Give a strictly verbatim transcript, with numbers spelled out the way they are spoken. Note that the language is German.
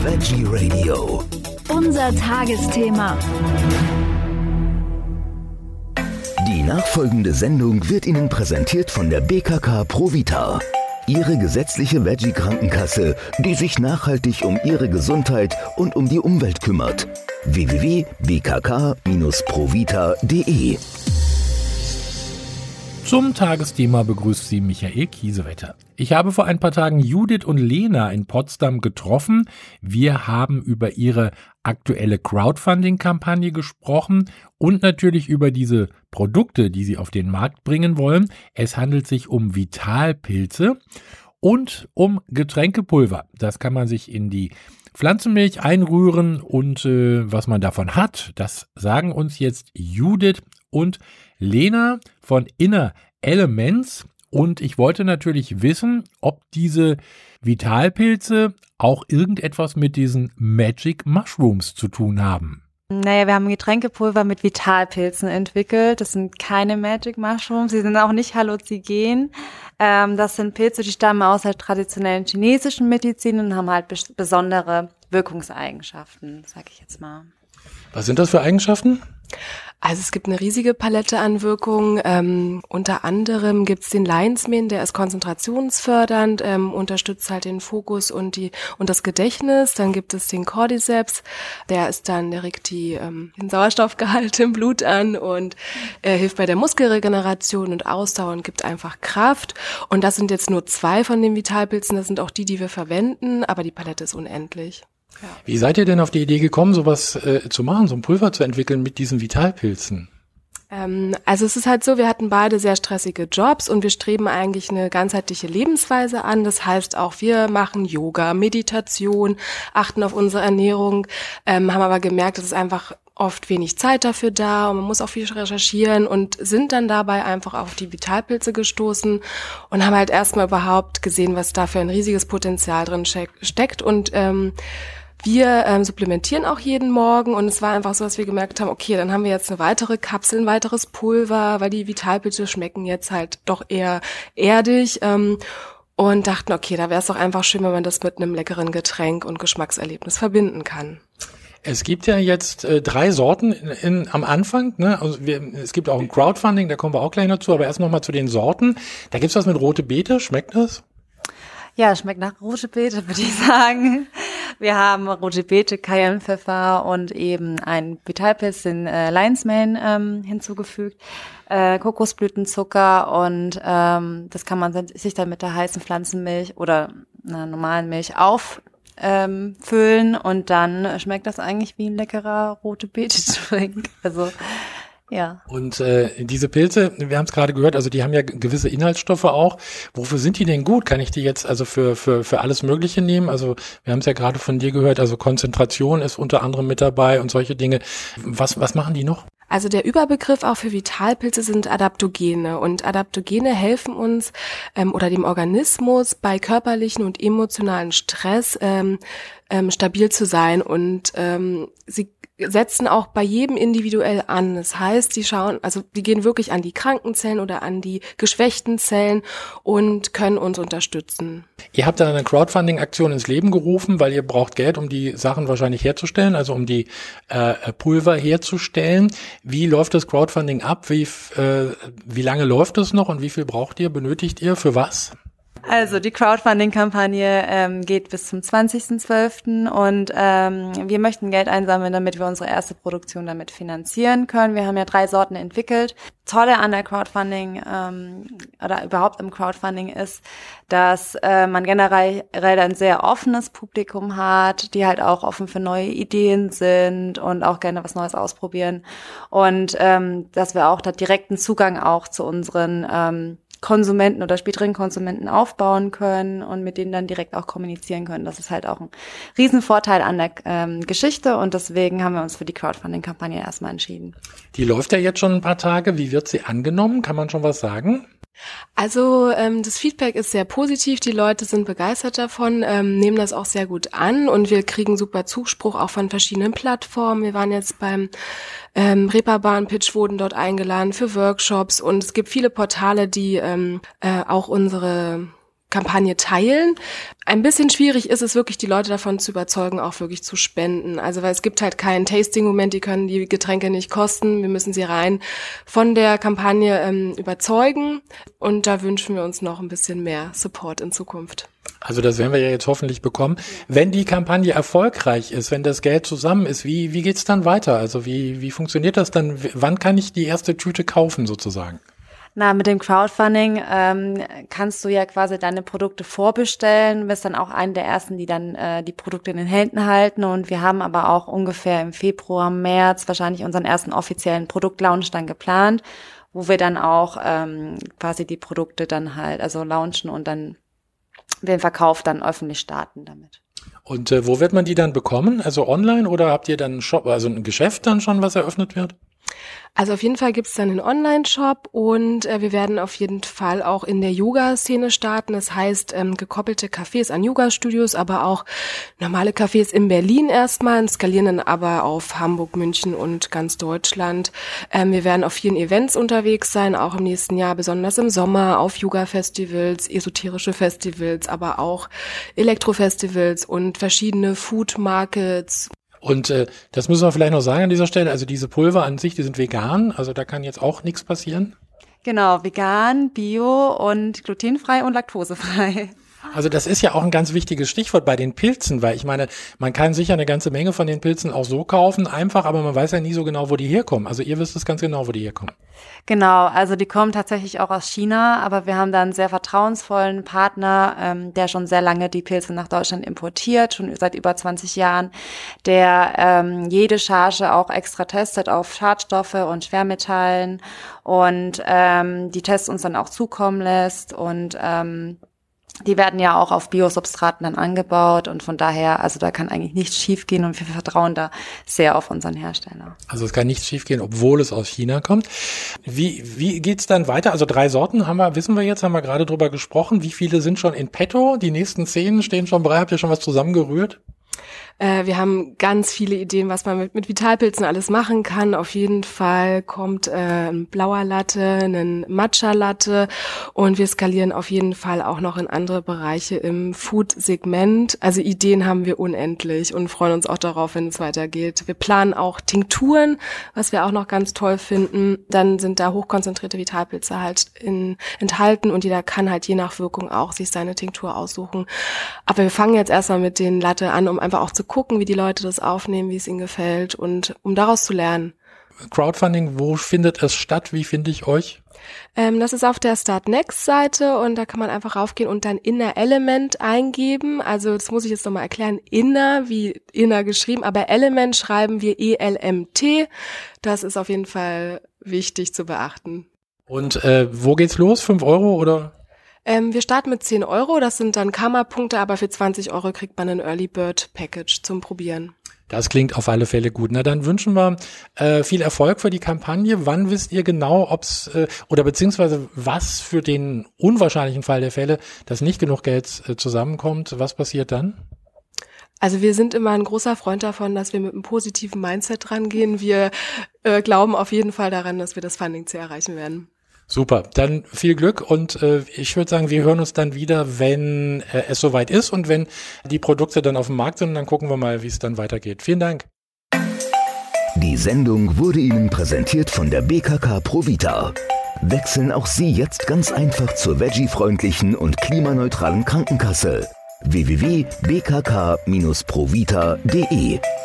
Veggie Radio. Unser Tagesthema. Die nachfolgende Sendung wird Ihnen präsentiert von der B K K Provita. Ihre gesetzliche Veggie-Krankenkasse, die sich nachhaltig um Ihre Gesundheit und um die Umwelt kümmert. w w w punkt b k k Bindestrich provita punkt d e. Zum Tagesthema begrüßt Sie Michael Kiesewetter. Ich habe vor ein paar Tagen Judith und Lena in Potsdam getroffen. Wir haben über ihre aktuelle Crowdfunding-Kampagne gesprochen und natürlich über diese Produkte, die sie auf den Markt bringen wollen. Es handelt sich um Vitalpilze und um Getränkepulver. Das kann man sich in die Pflanzenmilch einrühren und äh, was man davon hat, das sagen uns jetzt Judith und Lena von Inner Elements. Und ich wollte natürlich wissen, ob diese Vitalpilze auch irgendetwas mit diesen Magic Mushrooms zu tun haben. Naja, wir haben Getränkepulver mit Vitalpilzen entwickelt. Das sind keine Magic Mushrooms, sie sind auch nicht halluzinogen. Ähm, das sind Pilze, die stammen aus der traditionellen chinesischen Medizin und haben halt bes- besondere Wirkungseigenschaften, sag ich jetzt mal. Was sind das für Eigenschaften? Also es gibt eine riesige Palette an Wirkungen. Ähm, unter anderem gibt's den Lion's Mane, der ist konzentrationsfördernd, ähm, unterstützt halt den Fokus und die und das Gedächtnis. Dann gibt es den Cordyceps, der ist dann, der regt die, ähm, den Sauerstoffgehalt im Blut an und äh, hilft bei der Muskelregeneration und Ausdauer und gibt einfach Kraft. Und das sind jetzt nur zwei von den Vitalpilzen, das sind auch die, die wir verwenden, aber die Palette ist unendlich. Ja. Wie seid ihr denn auf die Idee gekommen, sowas äh, zu machen, so ein Pulver zu entwickeln mit diesen Vitalpilzen? Ähm, also es ist halt so, wir hatten beide sehr stressige Jobs und wir streben eigentlich eine ganzheitliche Lebensweise an. Das heißt auch, wir machen Yoga, Meditation, achten auf unsere Ernährung, ähm, haben aber gemerkt, es ist einfach oft wenig Zeit dafür da und man muss auch viel recherchieren und sind dann dabei einfach auf die Vitalpilze gestoßen und haben halt erstmal überhaupt gesehen, was da für ein riesiges Potenzial drin steckt und ähm, wir ähm, supplementieren auch jeden Morgen und es war einfach so, dass wir gemerkt haben, okay, dann haben wir jetzt eine weitere Kapsel, ein weiteres Pulver, weil die Vitalpilze schmecken jetzt halt doch eher erdig ähm, und dachten, okay, da wäre es doch einfach schön, wenn man das mit einem leckeren Getränk und Geschmackserlebnis verbinden kann. Es gibt ja jetzt äh, drei Sorten in, in, am Anfang, ne? Also wir, es gibt auch ein Crowdfunding, da kommen wir auch gleich noch zu, aber erst nochmal zu den Sorten. Da gibt's was mit rote Beete, schmeckt das? Ja, schmeckt nach rote Beete, würde ich sagen. Wir haben rote Beete, Cayennepfeffer und eben ein Vitalpilz, den äh, Lion's Mane, ähm, hinzugefügt, äh, Kokosblütenzucker und ähm, das kann man sich dann mit der heißen Pflanzenmilch oder einer normalen Milch auf ähm, füllen und dann schmeckt das eigentlich wie ein leckerer rote Beete-Drink. Also ja. Und äh, diese Pilze, wir haben es gerade gehört, also die haben ja gewisse Inhaltsstoffe auch. Wofür sind die denn gut? Kann ich die jetzt also für für für alles Mögliche nehmen? Also wir haben es ja gerade von dir gehört, also Konzentration ist unter anderem mit dabei und solche Dinge. Was was machen die noch? Also der Überbegriff auch für Vitalpilze sind Adaptogene und Adaptogene helfen uns ähm, oder dem Organismus bei körperlichen und emotionalen Stress ähm, ähm, stabil zu sein und ähm, sie setzen auch bei jedem individuell an. Das heißt, die schauen, also die gehen wirklich an die kranken Zellen oder an die geschwächten Zellen und können uns unterstützen. Ihr habt da eine Crowdfunding-Aktion ins Leben gerufen, weil ihr braucht Geld, um die Sachen wahrscheinlich herzustellen, also um die äh, Pulver herzustellen. Wie läuft das Crowdfunding ab? Wie, äh, wie lange läuft es noch und wie viel braucht ihr, benötigt ihr, für was? Also die Crowdfunding-Kampagne ähm, geht bis zum zwanzigsten zwölften und ähm, wir möchten Geld einsammeln, damit wir unsere erste Produktion damit finanzieren können. Wir haben ja drei Sorten entwickelt. Tolle an der Crowdfunding ähm, oder überhaupt im Crowdfunding ist, dass äh, man generell ein sehr offenes Publikum hat, die halt auch offen für neue Ideen sind und auch gerne was Neues ausprobieren und ähm, dass wir auch da direkten Zugang auch zu unseren ähm, Konsumenten oder späteren Konsumenten aufbauen können und mit denen dann direkt auch kommunizieren können. Das ist halt auch ein Riesenvorteil an der ähm, Geschichte und deswegen haben wir uns für die Crowdfunding-Kampagne erstmal entschieden. Die läuft ja jetzt schon ein paar Tage. Wie wird sie angenommen? Kann man schon was sagen? Also ähm, das Feedback ist sehr positiv, die Leute sind begeistert davon, ähm, nehmen das auch sehr gut an und wir kriegen super Zuspruch auch von verschiedenen Plattformen. Wir waren jetzt beim ähm, Reeperbahn-Pitch, wurden dort eingeladen für Workshops und es gibt viele Portale, die ähm, äh, auch unsere Kampagne teilen. Ein bisschen schwierig ist es wirklich, die Leute davon zu überzeugen, auch wirklich zu spenden. Also weil es gibt halt keinen Tasting-Moment, die können die Getränke nicht kosten. Wir müssen sie rein von der Kampagne ähm, überzeugen. Und da wünschen wir uns noch ein bisschen mehr Support in Zukunft. Also das werden wir ja jetzt hoffentlich bekommen. Wenn die Kampagne erfolgreich ist, wenn das Geld zusammen ist, wie wie geht's dann weiter? Also wie wie funktioniert das dann? Wann kann ich die erste Tüte kaufen sozusagen? Na, mit dem Crowdfunding ähm, kannst du ja quasi deine Produkte vorbestellen, bist dann auch einer der ersten, die dann äh, die Produkte in den Händen halten. Und wir haben aber auch ungefähr im Februar, März wahrscheinlich unseren ersten offiziellen Produktlaunch dann geplant, wo wir dann auch ähm, quasi die Produkte dann halt also launchen und dann den Verkauf dann öffentlich starten damit. Und äh, wo wird man die dann bekommen? Also online oder habt ihr dann einen Shop, also ein Geschäft dann schon, was eröffnet wird? Also auf jeden Fall gibt's dann einen Online-Shop und äh, wir werden auf jeden Fall auch in der Yoga-Szene starten. Das heißt, ähm, gekoppelte Cafés an Yoga-Studios, aber auch normale Cafés in Berlin erstmal, skalieren dann aber auf Hamburg, München und ganz Deutschland. Ähm, wir werden auf vielen Events unterwegs sein, auch im nächsten Jahr, besonders im Sommer, auf Yoga-Festivals, esoterische Festivals, aber auch Elektro-Festivals und verschiedene Food-Markets. Und äh, das müssen wir vielleicht noch sagen an dieser Stelle, also diese Pulver an sich, die sind vegan, also da kann jetzt auch nichts passieren? Genau, vegan, bio und glutenfrei und laktosefrei. Also das ist ja auch ein ganz wichtiges Stichwort bei den Pilzen, weil ich meine, man kann sicher eine ganze Menge von den Pilzen auch so kaufen, einfach, aber man weiß ja nie so genau, wo die herkommen. Also ihr wisst es ganz genau, wo die herkommen. Genau, also die kommen tatsächlich auch aus China, aber wir haben da einen sehr vertrauensvollen Partner, ähm, der schon sehr lange die Pilze nach Deutschland importiert, schon seit über zwanzig Jahren, der ähm, jede Charge auch extra testet auf Schadstoffe und Schwermetallen und ähm, die Tests uns dann auch zukommen lässt und ähm, die werden ja auch auf Biosubstraten dann angebaut und von daher, also da kann eigentlich nichts schiefgehen und wir vertrauen da sehr auf unseren Hersteller. Also es kann nichts schiefgehen, obwohl es aus China kommt. Wie wie geht's dann weiter? Also drei Sorten haben wir, wissen wir jetzt, haben wir gerade drüber gesprochen. Wie viele sind schon in petto? Die nächsten zehn stehen schon bereit. Habt ihr schon was zusammengerührt? Äh, wir haben ganz viele Ideen, was man mit, mit Vitalpilzen alles machen kann. Auf jeden Fall kommt äh, ein blauer Latte, ein Matcha-Latte und wir skalieren auf jeden Fall auch noch in andere Bereiche im Food-Segment. Also Ideen haben wir unendlich und freuen uns auch darauf, wenn es weitergeht. Wir planen auch Tinkturen, was wir auch noch ganz toll finden. Dann sind da hochkonzentrierte Vitalpilze halt in, enthalten und jeder kann halt je nach Wirkung auch sich seine Tinktur aussuchen. Aber wir fangen jetzt erstmal mit den Latte an, um einfach auch zu gucken, wie die Leute das aufnehmen, wie es ihnen gefällt und um daraus zu lernen. Crowdfunding, wo findet es statt? Wie finde ich euch? Ähm, das ist auf der Start Next Seite und da kann man einfach raufgehen und dann Inner Element eingeben. Also das muss ich jetzt nochmal erklären. Inner, wie Inner geschrieben, aber Element schreiben wir E L M T. Das ist auf jeden Fall wichtig zu beachten. Und äh, wo geht's los? Fünf Euro oder? Ähm, wir starten mit zehn Euro, das sind dann Karma-Punkte, aber für zwanzig Euro kriegt man ein Early Bird Package zum Probieren. Das klingt auf alle Fälle gut. Na, dann wünschen wir äh, viel Erfolg für die Kampagne. Wann wisst ihr genau, ob's äh, oder beziehungsweise was für den unwahrscheinlichen Fall der Fälle, dass nicht genug Geld äh, zusammenkommt, was passiert dann? Also wir sind immer ein großer Freund davon, dass wir mit einem positiven Mindset rangehen. Wir äh, glauben auf jeden Fall daran, dass wir das Funding-Ziel erreichen werden. Super, dann viel Glück und äh, ich würde sagen, wir hören uns dann wieder, wenn äh, es soweit ist und wenn die Produkte dann auf dem Markt sind, dann gucken wir mal, wie es dann weitergeht. Vielen Dank. Die Sendung wurde Ihnen präsentiert von der B K K Provita. Wechseln auch Sie jetzt ganz einfach zur veggie-freundlichen und klimaneutralen Krankenkasse. w w w punkt b k k Bindestrich provita punkt d e